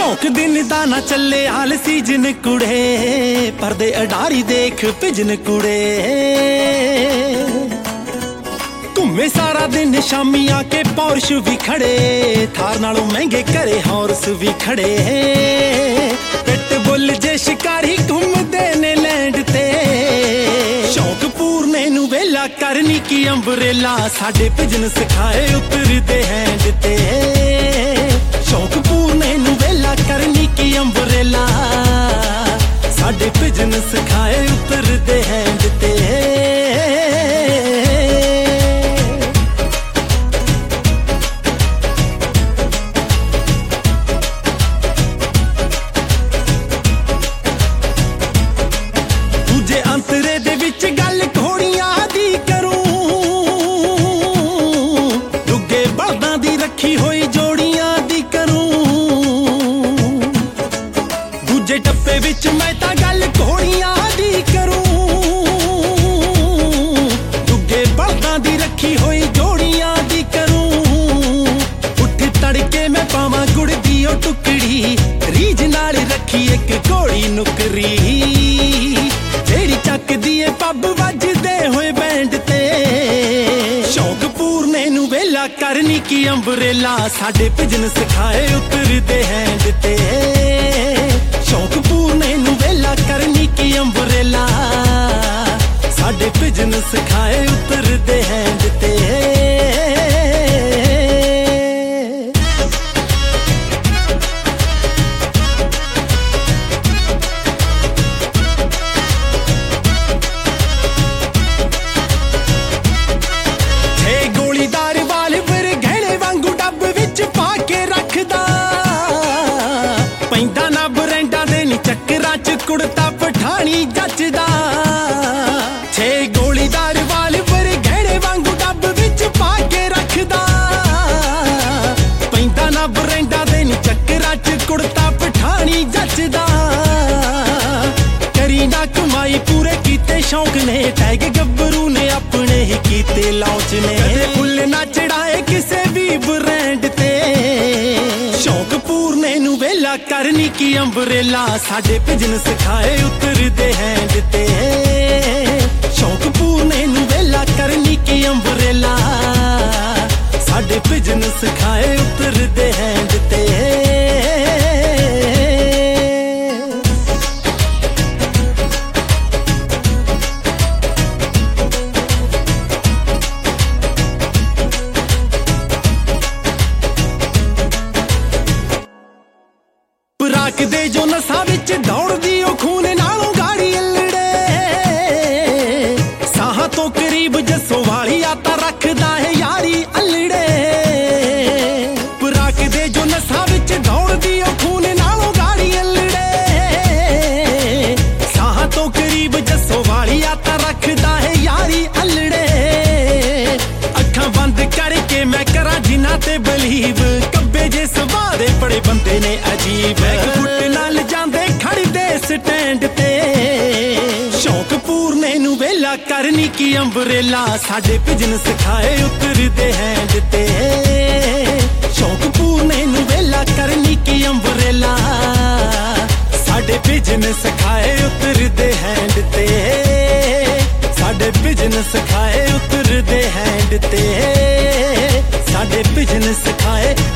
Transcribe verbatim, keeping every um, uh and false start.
शौक दिन दा ना चले हाल सीजन कुड़े परदे अडारी देख पिजन कुड़े घूमे सारा दिन शामी आके पौर्श भी खड़े थार नालों महंगे घरे हॉर्स भी खड़े पिट बुल जे शिकारी घूमदे ने लैंड ते शौक पूरने नू वेला करनी की अंबरेला साडे पिजन सिखाए उतरदे हैंड ते शौक पूरने नू वेला करनी की अंबरेला साडे पिजन सिखाए उतरदे हैंड ते अंतरे दे विच गल घोड़ियां दी करूं दुगे बलदां दी रखी होई जोड़ियां दी करूं दूजे टप्पे विच मैं तां गल घोड़ियां दी करूं दुगे बलदां दी रखी होई जोड़ियां दी करूं उठ तड़के मैं पावां गुड़ दी ओ टुकड़ी रीज नाल रखी एक घोड़ी नुकरी चक दिए पब वजदे होए बैंड ते शौक पूरने नू वेला करनी की अंबरेला साडे पिजन सिखाए उतरदे हैंड ते शौक पूरने नू वेला करनी की अंबरेला साडे पिजन सिखाए उतरदे हैंड ते कुड़ता पठानी जचदा छे गोलीदार वाल पर घेड़े वांगू डब विच पा के रखदा पैंदा ना बरेंडा दे नी चक्करा च कुड़ता पठानी जचदा करी ना कमाई पूरे कीते शौक ने टैग गब्बरू ने अपने ही कीते लॉन्च ने कदे फुल ना चढ़ाए किसे भी ब्रांड ते शौक पूरने नू वेला करनी की अंबरेला साडे पिजन सिखाए उतरदे हैंड ते शौक पूरने नू वेला करनी की अंबरेला साडे पिजन सिखाए उतरदे हैंड ते दे जो नसा विच दौड़दी ओ खून नालों गाड़ी अल्लड़े साहां तो करीब जसो वाली आता रखदा है यारी अल्लड़े पराक दे जो नसा विच दौड़दी ओ खून नालों गाड़ी अल्लड़े साहां तो करीब जसो वाली आता रखदा है यारी अल्लड़े अखां बंद करके मैं करा जिन्हां ते बलीव कब्बे जे सवारे बड़े बंदे ने अजीब नाल जांदे खड़दे स्टैंड ते शौक पूरने नू वेला करनी की अंबरेला साडे पिजन सिखाए उतरदे हैंड ते शौक पूरने नू वेला करनी की अंबरेला साडे पिजन सिखाए उतरदे हैंड ते साडे पिजन सिखाए उतरदे हैंड ते साडे पिजन सिखाए